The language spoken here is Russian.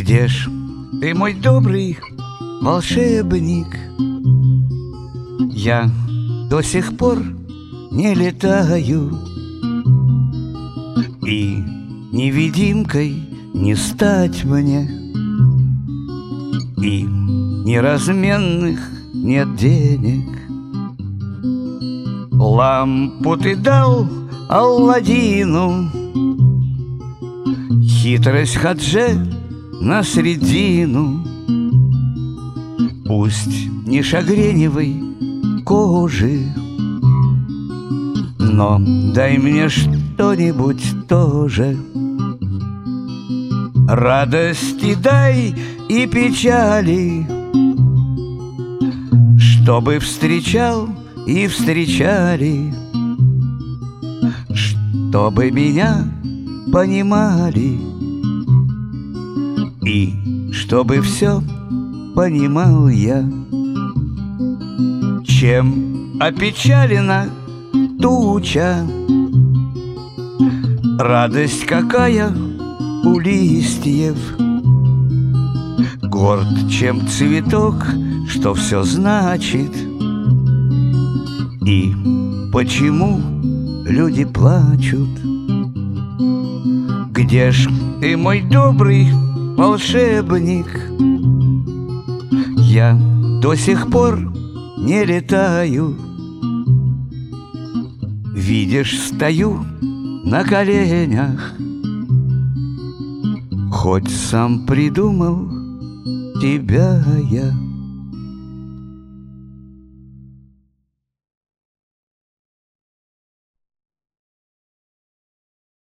Где ж ты, мой добрый волшебник? Я до сих пор не летаю, и невидимкой не стать мне, и неразменных нет денег. Лампу ты дал Алладину, хитрость Хадже на средину. Пусть не шагреневой кожи, но дай мне что-нибудь тоже. Радости дай и печали, чтобы встречал и встречали, чтобы меня понимали, и чтобы все понимал я. Чем опечалена туча, радость какая у листьев. Горд, чем цветок, что все значит. И почему люди плачут? Где ж ты, мой добрый волшебник? Я до сих пор не летаю. Видишь, стою на коленях, хоть сам придумал тебя я.